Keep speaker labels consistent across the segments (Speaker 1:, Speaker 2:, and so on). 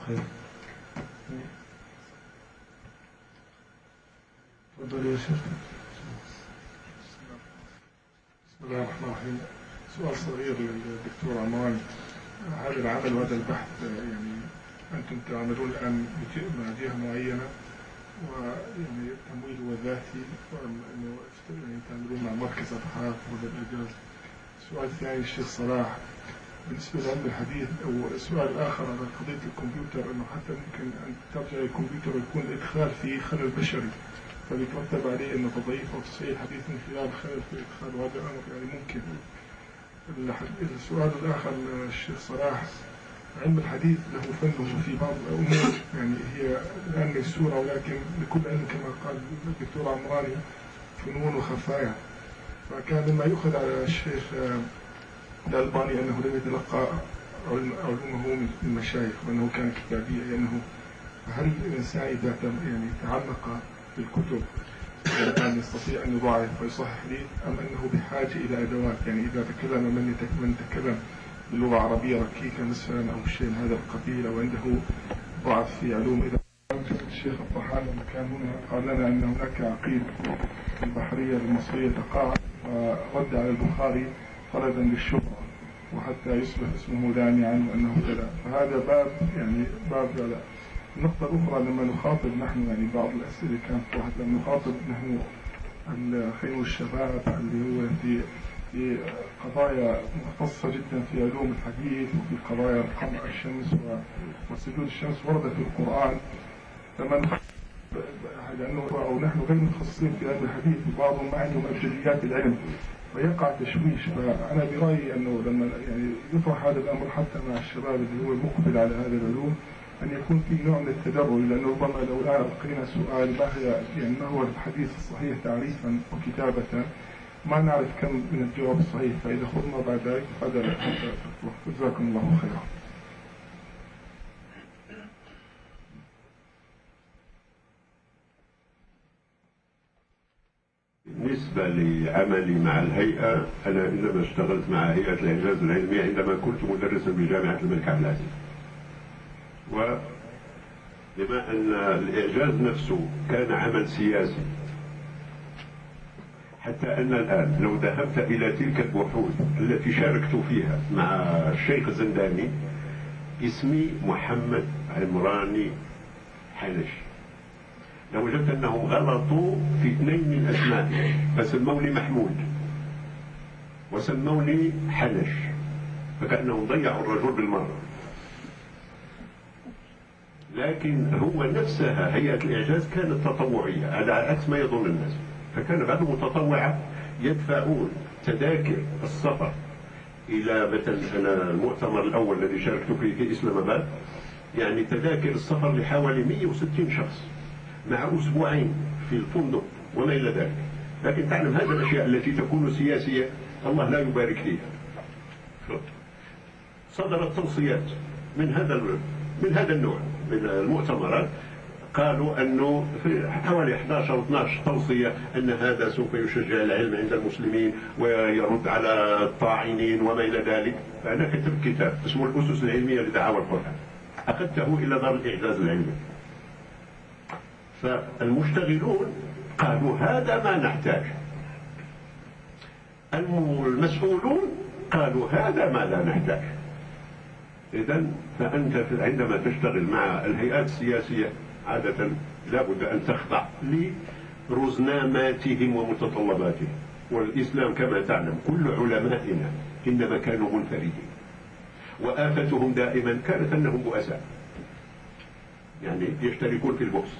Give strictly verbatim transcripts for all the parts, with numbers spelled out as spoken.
Speaker 1: خير. تفضل يا شيخ. بسم الله الرحمن الرحيم. سؤال صغير للدكتور عمران. هذا العمل وهذا البحث يعني أنتم تعملون الآن مع جهة معينة، ويعني التمويل هو ذاتي، وأنه يعني تعملون مع مركز أبحاث وهذا الإعجاز. السؤال الثاني الشيخ صلاح، بالنسبة لعلم الحديث أو السؤال الآخر على قضية الكمبيوتر، أنه حتى ممكن أن ترجع الكمبيوتر ويكون الإدخال فيه خلل بشري، فبيترتب عليه أنه تضعيف أو تصحيح الحديث من خلال خلل في الإدخال، وهذا الأمر يعني ممكن. السؤال الآخر الشيخ صلاح، علم الحديث له فنه في بعض الأمور، يعني هي الآن ميسورة، ولكن لكل علم كما قال الدكتور عمراني فنون وخفايا. فكان مما يؤخذ على الشيخ الألباني أنه لم يتلقى علومه من المشايخ، وأنه كان كتابيا، لأنه هل الإنسان إذا يعني تعمق في الكتب كان يستطيع أن يضاعف ويصحح لي، أم أنه بحاجة إلى أدوات؟ يعني إذا تكلم من من تكلم باللغة العربية ركيكة مثلا أو شيء من هذا القبيل، أو عنده ضعف في علوم. إذا الشيخ الطحان لما كان هنا قال لنا أن هناك عقيد البحرية المصرية تقاعد، ورد على البخاري طلبا للشهرة وحتى يصبح اسمه دامعا وأنه كذا. فهذا باب يعني باب لا. النقطة الأخرى لما نخاطب نحن يعني بعض الأسئلة كانت واحد، لما نخاطب نحن الخير الشباب اللي هو في في قضايا مختصة جدا في علوم الحديث، وفي قضايا قمع الشمس وسجود الشمس وردت في القرآن، لما لأنه أو نحن غير متخصصين في علم الحديث، وبعضهم معهم أبجديات العلم ويقع تشويش. فأنا برأيي أنه لما يعني يطرح هذا الأمر حتى مع الشباب اللي هو مقبل على هذه العلوم، أن يكون في نوع من التدرج، لأنه ربما لو ألقينا سؤال ما هي يعني ما هو الحديث الصحيح تعريفا وكتابة، ما نعرف كم من الجواب الصحيح، فإذا خذنا بعد ذلك هذا. جزاكم الله خيرا.
Speaker 2: بالنسبة لعملي مع الهيئة، أنا إنما اشتغلت مع هيئة الإعجاز العلمي عندما كنت مدرسا بجامعة الملك عبد العزيز، وبما أن الإعجاز نفسه كان عمل سياسي، حتى أن الآن لو ذهبت إلى تلك البحوث التي شاركت فيها مع الشيخ الزنداني، اسمي محمد عمراني حنش، لوجدت أنهم غلطوا في اثنين من أسمائي، فسموني محمود وسموني حنش، فكأنهم ضيعوا الرجل بالمرة. لكن هو نفسها هيئة الإعجاز كانت تطوعية على عكس ما يظن الناس، فكان بعض المتطوعة يدفعون تذاكر السفر إلى مثلا أنا المؤتمر الأول الذي شاركت فيه في إسلام آباد، يعني تذاكر السفر لحوالي مئة وستين شخص مع أسبوعين في الفندق وما إلى ذلك. لكن تعلم هذه الأشياء التي تكون سياسية الله لا يبارك فيها. صدرت توصيات من هذا من هذا النوع من المؤتمرات، قالوا أنه في حوالي إحدى عشر أو اثني عشر توصية أن هذا سوف يشجع العلم عند المسلمين ويرد على الطاعنين وما إلى ذلك. فأنا كتبت كتاب اسمه الأسس العلمية لدعاوى القرآن، أخذته إلى دار الإعجاز العلمي. فالمشتغلون قالوا هذا ما نحتاج، المسؤولون قالوا هذا ما لا نحتاج. إذن فأنت عندما تشتغل مع الهيئات السياسية عادة لابد أن تخضع لرزناماتهم ومتطلباتهم. والإسلام كما تعلم كل علمائنا إنما كانوا منفردين، وآفتهم دائما كانت أنهم بؤساء، يعني يشتركون في البؤس.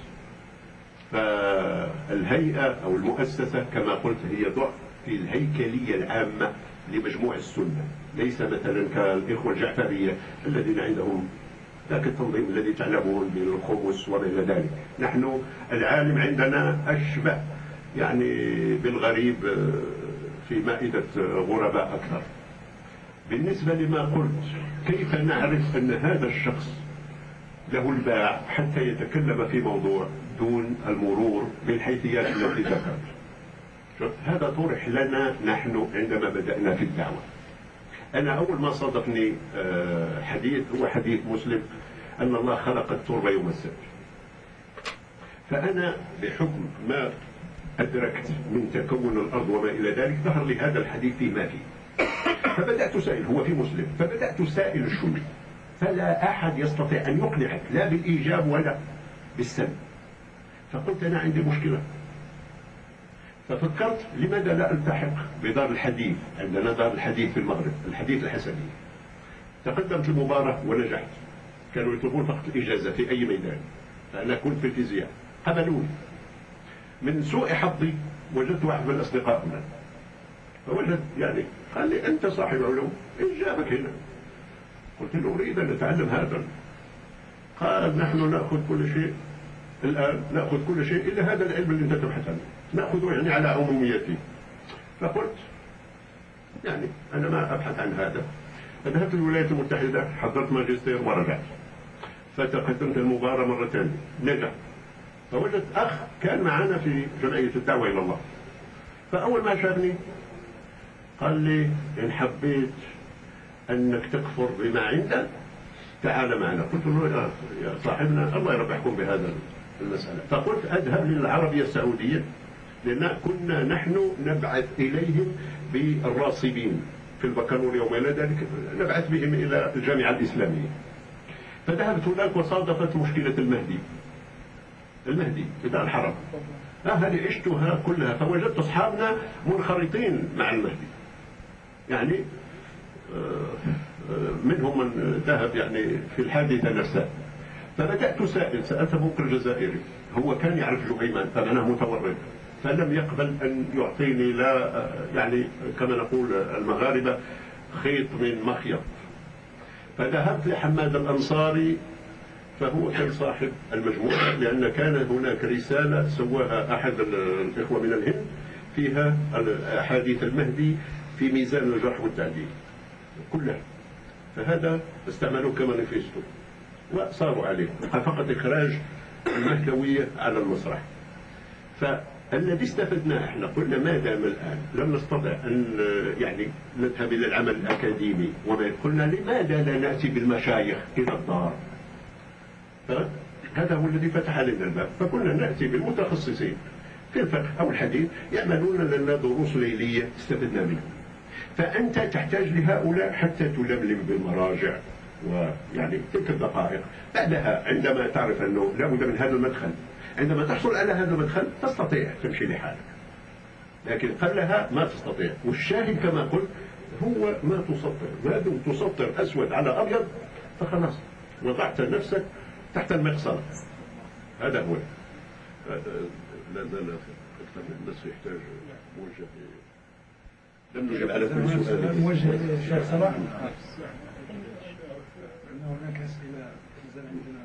Speaker 2: فالهيئة أو المؤسسة كما قلت هي ضعف في الهيكلية العامة لمجموع السنة، ليس مثلا كالإخوة الجعفرية الذين عندهم ذاك التنظيم الذي تعلمون بالخمس وما إلى ذلك. نحن العالم عندنا أشبه يعني بالغريب في مائدة غرباء أكثر. بالنسبة لما قلت كيف نعرف أن هذا الشخص له الباع حتى يتكلم في موضوع دون المرور بالحيثيات التي ذكرت؟ هذا طرح لنا نحن عندما بدأنا في الدعوة. أنا أول ما صادفني حديث هو حديث مسلم أن الله خلق التربة يوم السبت. فأنا بحكم ما أدركت من تكون الأرض وما إلى ذلك ظهر لي هذا الحديث فيما فيه، فبدأت أسائل، هو في مسلم، فبدأت أسائل الشيوخ، فلا أحد يستطيع أن يقنعك لا بالإيجاب ولا بالسلب. فقلت أنا عندي مشكلة، ففكرت لماذا لا ألتحق بدار الحديث؟ عندنا دار الحديث في المغرب، الحديث الحسني. تقدمت المباراة ونجحت، كانوا يطلبون فقط الإجازة في أي ميدان، فأنا كنت في الفيزياء، قبلوني. من سوء حظي وجدت واحد من الأصدقاء هنا، فوجد يعني قال لي أنت صاحب علوم، إيش جابك هنا؟ قلت له أريد أن أتعلم هذا. قال نحن نأخذ كل شيء الآن، نأخذ كل شيء إلا هذا العلم اللي أنت تبحث عنه، نأخذه يعني على عموميته. فقلت يعني أنا ما أبحث عن هذا. فذهبت الولايات المتحدة، حضرت ماجستير ورجعت، فتقدمت المباراة مرة ثانية، نجح. فوجدت أخ كان معنا في جمعية الدعوة إلى الله، فأول ما شافني قال لي إن حبيت أنك تكفر بما عندك تعال معنا. قلت له يا صاحبنا الله يرب يحكم بهذا المسألة. فقلت أذهب للعربية السعودية، لأن كنا نحن نبعث إليهم بالراصبين في البكالوريا وما إلى ذلك، نبعث بهم إلى الجامعة الإسلامية. فذهبت هناك وصادفت مشكلة المهدي المهدي في دار الحرم، هذه عشتها كلها. فوجدت أصحابنا منخرطين مع المهدي، يعني منهم من ذهب يعني في الحادثة نفسها. فبدأت أسائل، سألت أبوك الجزائري، هو كان يعرف جهيمان فأنا متورط، فلم يقبل أن يعطيني لا يعني كما نقول المغاربة خيط من مخيط. فذهبت لحماد الأنصاري، فهو كان صاحب المجموعة، لأن كان هناك رسالة سواها أحد الإخوة من الهند فيها أحاديث المهدي في ميزان الجرح والتعديل كلها، فهذا استعملوه كمانيفيستو وصاروا عليه فقط إخراج المهدوية على المسرح. فالذي استفدناه احنا قلنا ما دام الآن لم نستطع أن يعني نذهب إلى العمل الأكاديمي وما، قلنا لماذا لا نأتي بالمشايخ إلى الدار؟ هذا هو الذي فتح لنا الباب. فكنا نأتي بالمتخصصين في الفقه أو الحديث يعملون لنا دروس ليلية استفدنا منها. فأنت تحتاج لهؤلاء حتى تلملم بالمراجع ويعني تلك الدقائق. بعدها عندما تعرف أنه لا بد من هذا المدخل، عندما تحصل على هذا المدخل تستطيع تمشي لحالك، لكن قبلها ما تستطيع. والشاهد كما قلت هو ما تسطر، ما دمت تسطر أسود على أبيض فخلاص وضعت نفسك تحت المقصلة. هذا هو. لا لا لا أكثر من الناس يحتاج موجه. لم نجب على كل سؤال.
Speaker 1: موجه للشيخ صلاح. هناك أسئلة نزل عندنا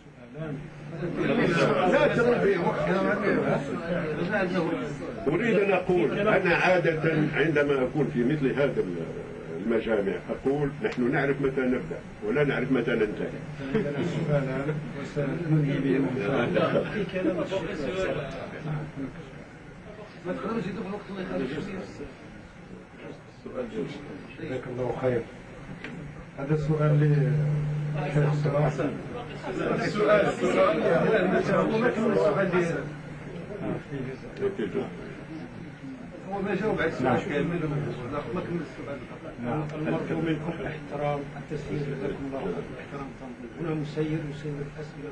Speaker 1: سؤالان.
Speaker 2: أريد أن أقول أنا عادة عندما أكون في مثل هذا المجامع أقول نحن نعرف متى نبدأ ولا نعرف متى ننتهي.
Speaker 1: سؤالان وسننهي بهم إن شاء الله. ما تقدرش تدخل وقت الله يخليك. جزاك الله خير. هذا السؤال لشيخ صلاح. السؤال السؤال هو ما جاوب على السؤال. ما كمل السؤال. المرجو منكم احترام التسيير، جزاكم الله خير. احترام هنا مسير يسير الأسئلة.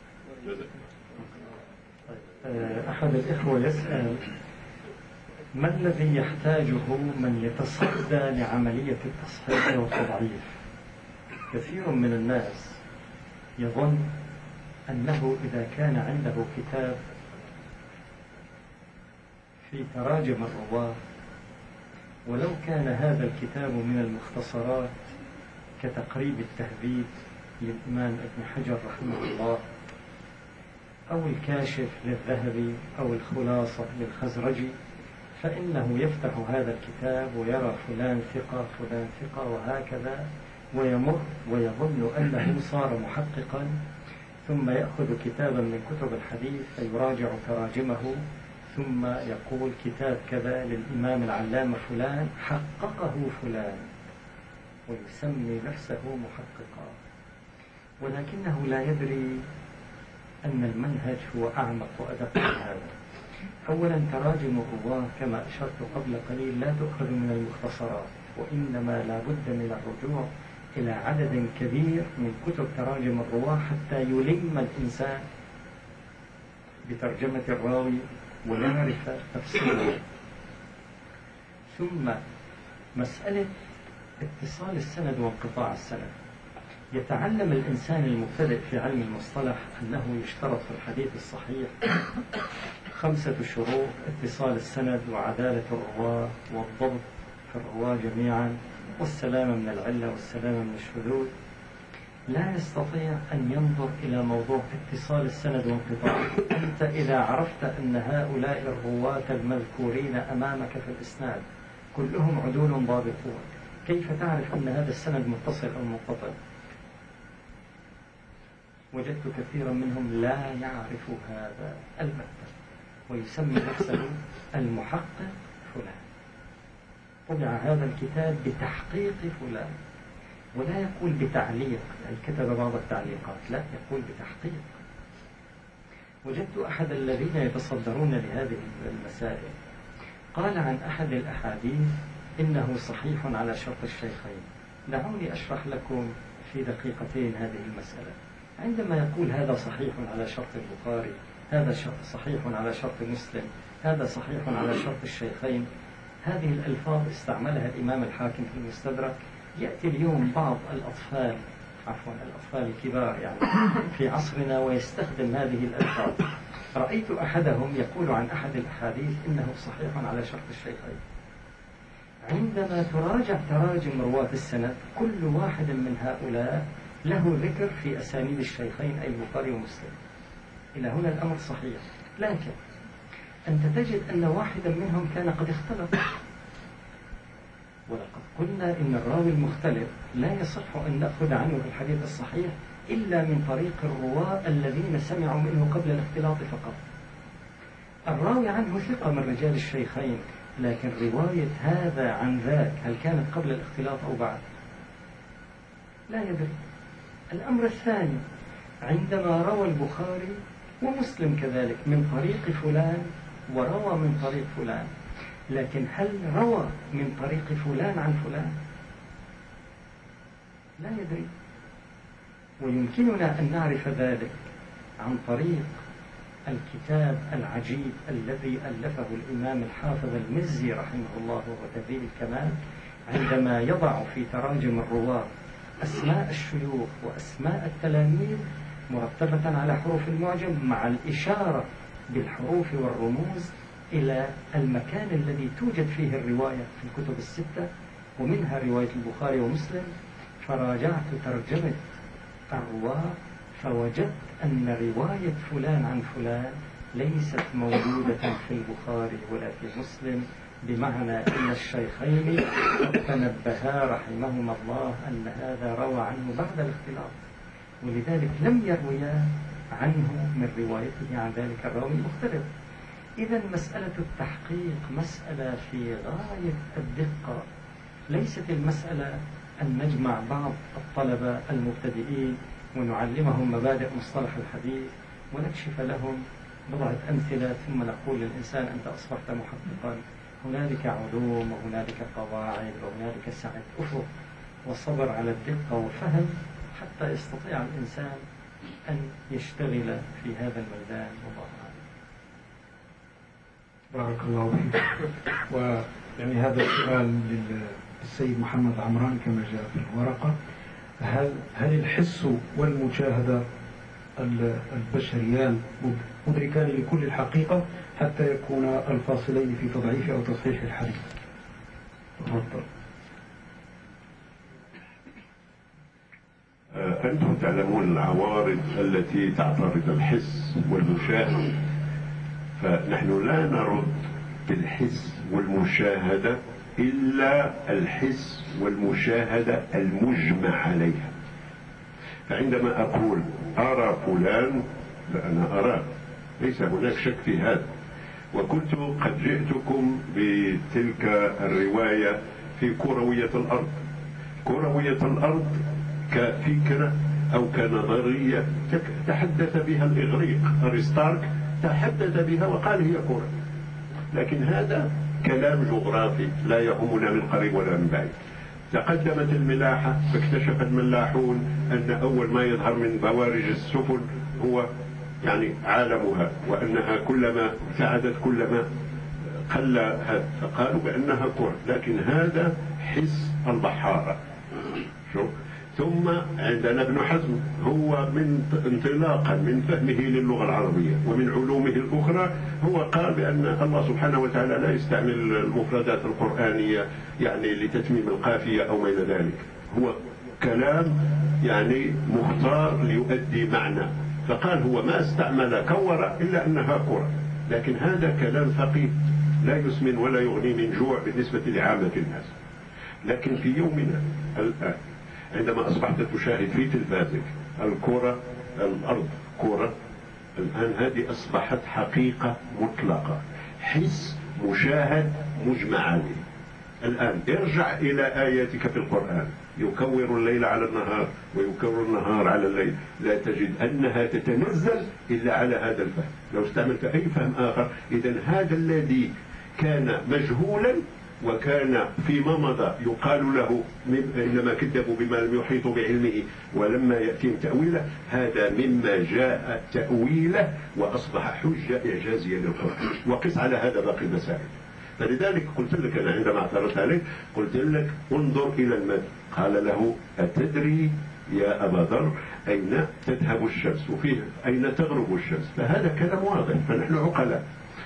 Speaker 3: أحد الإخوة يسأل ما الذي يحتاجه من يتصدى لعملية التصحيح والتضعيف؟ كثير من الناس يظن أنه إذا كان عنده كتاب في تراجم الرواة، ولو كان هذا الكتاب من المختصرات كتقريب التهذيب للإمام ابن حجر رحمه الله، أو الكاشف للذهبي، أو الخلاصة للخزرجي، فإنه يفتح هذا الكتاب ويرى فلان ثقة فلان ثقة وهكذا، ويمر ويظن أنه صار محققا، ثم يأخذ كتابا من كتب الحديث فيراجع تراجمه، ثم يقول كتاب كذا للإمام العلامة فلان حققه فلان، ويسمي نفسه محققا. ولكنه لا يدري أن المنهج هو أعمق وأدق من هذا. أولا تراجم الرواة كما أشرت قبل قليل لا تؤخذ من المختصرات، وإنما لا بد من الرجوع إلى عدد كبير من كتب تراجم الرواة حتى يلم الإنسان بترجمة الراوي ويعرف تفسيره. ثم مسألة اتصال السند وانقطاع السند. يتعلم الإنسان المبتدئ في علم المصطلح أنه يشترط في الحديث الصحيح خمسة شروط: اتصال السند وعدالة الرواة والضبط في الرواة جميعا والسلامة من العلة والسلامة من الشذوذ. لا يستطيع أن ينظر إلى موضوع اتصال السند وانقطاعه. أنت إذا عرفت أن هؤلاء الرواة المذكورين أمامك في الإسناد كلهم عدول ضابطون، كيف تعرف أن هذا السند متصل أو منقطع؟ وجدت كثيرا منهم لا يعرف هذا البتة، ويسمي نفسه المحقق فلان. طبع هذا الكتاب بتحقيق فلان، ولا يقول بتعليق، يعني كتب بعض التعليقات، لا، يقول بتحقيق. وجدت أحد الذين يتصدرون لهذه المسائل قال عن أحد الأحاديث إنه صحيح على شرط الشيخين. دعوني أشرح لكم في دقيقتين هذه المسألة. عندما يقول هذا صحيح على شرط البخاري، هذا صحيح على شرط مسلم، هذا صحيح على شرط الشيخين، هذه الألفاظ استعملها الإمام الحاكم في المستدرك. يأتي اليوم بعض الأطفال، عفوا الأطفال الكبار يعني في عصرنا، ويستخدم هذه الألفاظ. رأيت أحدهم يقول عن أحد الأحاديث إنه صحيح على شرط الشيخين. عندما تراجع تراجم رواة السند كل واحد من هؤلاء له ذكر في أسانيد الشيخين أي البخاري ومسلم. إلى هنا الأمر صحيح، لكن أنت تجد أن واحدا منهم كان قد اختلط. ولقد قلنا إن الراوي المختلف لا يصح أن نأخذ عنه في الحديث الصحيح إلا من طريق الرواة الذين سمعوا منه قبل الاختلاط فقط. الراوي عنه ثقة من رجال الشيخين، لكن رواية هذا عن ذاك هل كانت قبل الاختلاط أو بعد؟ لا يدري. الأمر الثاني، عندما روى البخاري ومسلم كذلك من طريق فلان وروى من طريق فلان، لكن هل روى من طريق فلان عن فلان؟ لا يدري. ويمكننا أن نعرف ذلك عن طريق الكتاب العجيب الذي ألفه الإمام الحافظ المزي رحمه الله وهو تهذيب الكمال، عندما يضع في تراجم الرواة أسماء الشيوخ وأسماء التلاميذ مرتبة على حروف المعجم مع الإشارة بالحروف والرموز إلى المكان الذي توجد فيه الرواية في الكتب الستة، ومنها رواية البخاري ومسلم. فراجعت ترجمة الرواة فوجدت أن رواية فلان عن فلان ليست موجودة في البخاري ولا في مسلم، بمعنى أن الشيخين تنبها رحمهما الله أن هذا روى عنه بعد الاختلاط، ولذلك لم يرويا عنه من روايته عن ذلك الراوي المختلف. إذا مسألة التحقيق مسألة في غاية الدقة. ليست المسألة أن نجمع بعض الطلبة المبتدئين ونعلمهم مبادئ مصطلح الحديث ونكشف لهم بضعة أمثلة ثم نقول للإنسان أنت أصبحت محققا. هنالك علوم وهنالك قواعد وهنالك سعة أفق وصبر على الدقة وفهم حتى يستطيع الإنسان أن يشتغل في هذا الميدان. والله أعلم.
Speaker 4: بارك الله فيك. ويعني هذا السؤال للسيد محمد عمران كما جاء في الورقة: هل هل الحس والمشاهدة البشريان مدركان لكل الحقيقة حتى يكون الفاصلين في تضعيف أو تصحيح الحديث؟ تفضل.
Speaker 2: أنتم تعلمون العوارض التي تعترض الحس والمشاهدة، فنحن لا نرد بالحس والمشاهدة إلا الحس والمشاهدة المجمع عليها. فعندما أقول أرى فلان فأنا أراه، ليس هناك شك في هذا. وكنت قد جئتكم بتلك الرواية في كروية الأرض. كروية الأرض كفكرة أو كنظرية تحدث بها الإغريق أرسطارك، تحدث بها وقال هي كرة. لكن هذا كلام جغرافي لا يهمنا من قريب ولا من بعيد. تقدمت الملاحة فاكتشف الملاحون أن أول ما يظهر من بوارج السفن هو يعني عالمها، وأنها كلما ابتعدت كلما قل هذا، فقالوا بأنها كرة. لكن هذا حس البحارة. شو؟ ثم عندنا ابن حزم، هو من انطلاقا من فهمه للغة العربية ومن علومه الأخرى، هو قال بأن الله سبحانه وتعالى لا يستعمل المفردات القرآنية يعني لتتميم القافية أو ما إلى ذلك، هو كلام يعني مختار ليؤدي معنى. فقال هو ما استعمل كورة إلا أنها كرة. لكن هذا كلام فقيه لا يسمن ولا يغني من جوع بالنسبة لعامة الناس. لكن في يومنا الآن عندما أصبحت تشاهد في تلفازك الكرة، الأرض كرة، الآن هذه أصبحت حقيقة مطلقة، حس مشاهد مجمع عليه. الآن ارجع إلى آياتك في القرآن، يكور الليل على النهار ويكور النهار على الليل، لا تجد أنها تتنزل إلا على هذا الفهم. لو استعملت أي فهم آخر، إذن هذا الذي كان مجهولا وكان فيما مضى يقال له إنما كذبوا بما لم يحيطوا بعلمه ولما يأتيهم تأويله، هذا مما جاء تأويله وأصبح حجة إعجازية للقرآن. وقس على هذا باقي المسائل. فلذلك قلت لك أنا عندما اعترضت عليه قلت لك انظر إلى المد. قال له أتدري يا أبا ذر أين تذهب الشمس وفيه أين تغرب الشمس؟ فهذا كلام واضح، فنحن عقلاء.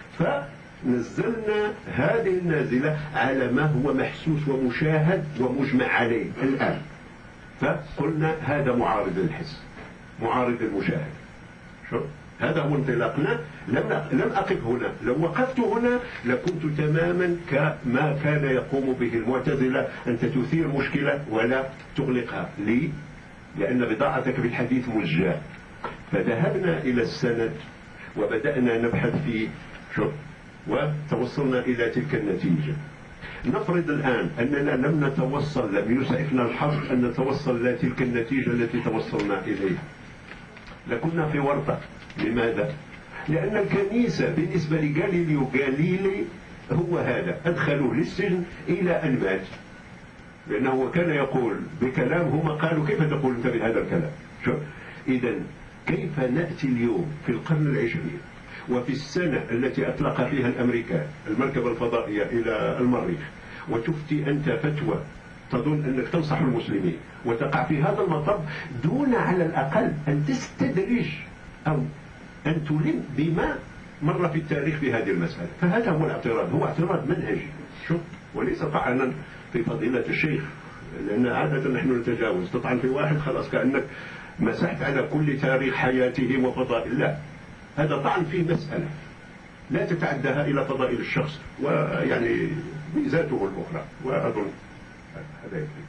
Speaker 2: فنزلنا هذه النازلة على ما هو محسوس ومشاهد ومجمع عليه الآن. فقلنا هذا معارض الحس، معارض المشاهد. شو؟ هذا هو انطلاقنا. لم لم أقف هنا، لو وقفت هنا لكنت تماما كما كان يقوم به المعتزلة، أنت تثير مشكلة ولا تغلقها. ليه؟ لأن بضاعتك بالحديث مزجاة. فذهبنا إلى السند وبدأنا نبحث فيه، شو؟ وتوصلنا إلى تلك النتيجة. نفرض الآن أننا لم نتوصل، لم يسعفنا الحظ أن نتوصل إلى تلك النتيجة التي توصلنا إليها، لكنا في ورطة. لماذا؟ لأن الكنيسة بالنسبة لجاليليو جاليلي هو هذا، أدخلوه للسجن إلى أن مات، لأنه كان يقول بكلام هم قالوا كيف تقول أنت بهذا الكلام؟ شو؟ إذن كيف نأتي اليوم في القرن العشرين وفي السنة التي أطلق فيها الأمريكان المركبة الفضائية إلى المريخ وتفتي أنت فتوى تظن أنك تنصح المسلمين وتقع في هذا المطب دون على الأقل أن تستدرج أو أن تلم بما مر في التاريخ في هذه المسألة؟ فهذا هو الاعتراض، هو اعتراض منهجي، شوف، وليس طعنا في فضيلة الشيخ، لأن عادة نحن نتجاوز، تطعن في واحد خلاص كأنك مسحت على كل تاريخ حياته وفضائل. لا، هذا طعن في مسألة لا تتعداها إلى فضائل الشخص ويعني ميزاته الأخرى. وأظن هذا يكفي.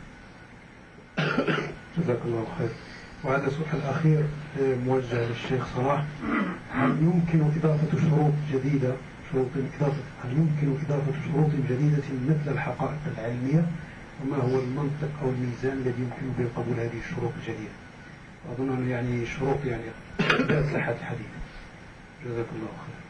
Speaker 4: جزاك الله خير. وهذا سؤال أخير موجه للشيخ صلاح: هل يمكن إضافة شروط جديدة شروط إضافة هل يمكن إضافة شروط جديدة مثل الحقائق العلمية؟ وما هو المنطق أو الميزان الذي يمكن به قبول هذه الشروط الجديدة؟ أظن أنه يعني شروط يعني لا صحة الحديث. جزاك الله خير.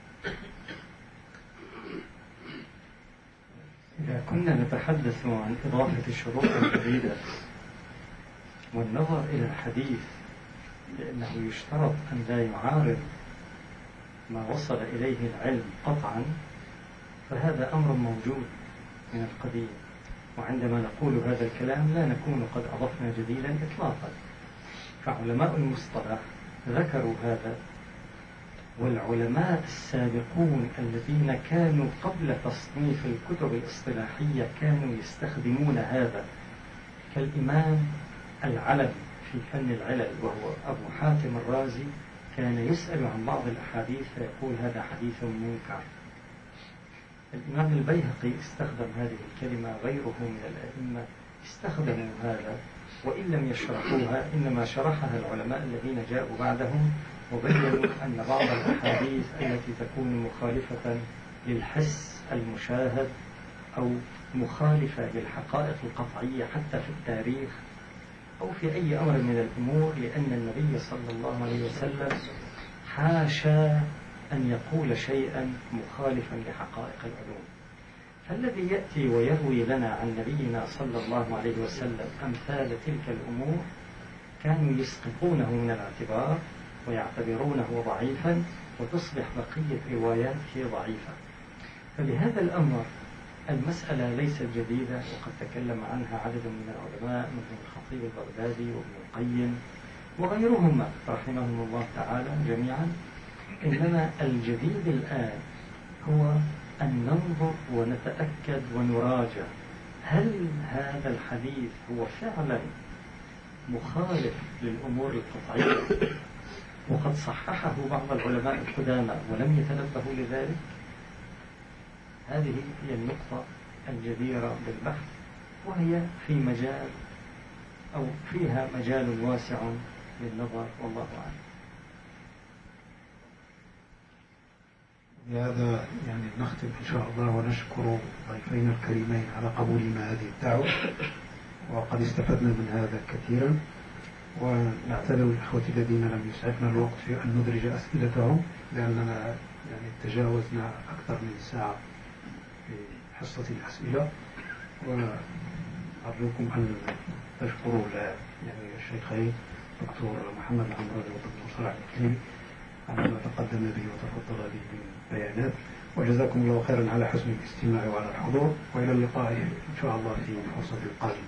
Speaker 3: إذا كنا نتحدث عن إضافة الشروط الجديدة والنظر إلى الحديث لأنه يشترط أن لا يعارض ما وصل إليه العلم قطعا، فهذا أمر موجود من القديم، وعندما نقول هذا الكلام لا نكون قد أضفنا جديدا إطلاقا. فعلماء المصطلح ذكروا هذا، والعلماء السابقون الذين كانوا قبل تصنيف الكتب الاصطلاحية كانوا يستخدمون هذا، كالإمام العلوي في فن العلل وهو أبو حاتم الرازي، كان يسأل عن بعض الأحاديث فيقول هذا حديث منكر. الإمام البيهقي استخدم هذه الكلمة، غيره من الأئمة استخدموا هذا وإن لم يشرحوها، إنما شرحها العلماء الذين جاءوا بعدهم وبينوا أن بعض الأحاديث التي تكون مخالفة للحس المشاهد أو مخالفة للحقائق القطعية حتى في التاريخ أو في أي أمر من الأمور، لأن النبي صلى الله عليه وسلم حاشا أن يقول شيئا مخالفا لحقائق العلوم. فالذي يأتي ويروي لنا عن نبينا صلى الله عليه وسلم أمثال تلك الأمور كانوا يسقطونه من الاعتبار ويعتبرونه ضعيفا، وتصبح بقية رواياته ضعيفة. فبهذا الأمر المسألة ليست جديدة، وقد تكلم عنها عدد من العلماء مثل الخطيب البغدادي وابن القيم وغيرهما رحمهم الله تعالى جميعا. إنما الجديد الآن هو أن ننظر ونتأكد ونراجع هل هذا الحديث هو فعلا مخالف للأمور القطعية وقد صححه بعض العلماء القدامى ولم يتنبهوا لذلك. هذه هي النقطة الجديرة بالبحث، وهي في مجال أو فيها مجال واسع للنظر، والله أعلم.
Speaker 4: بهذا يعني نختم إن شاء الله، ونشكر ضيفينا الكريمين على قبولنا هذه الدعوة، وقد استفدنا من هذا كثيرا. ونعتذر الإخوة الذين لم يسعفنا الوقت في أن ندرج أسئلتهم، لأننا يعني تجاوزنا أكثر من ساعة في حصة الأسئلة. وأرجوكم أن تشكروا يعني الشيخين دكتور محمد العمراني والدكتور صلاح الكليمي على ما تقدم به وتفضل به من بيانات. وجزاكم الله خيرا على حسن الاستماع وعلى الحضور، وإلى اللقاء إن شاء الله في الفرصة القادمة.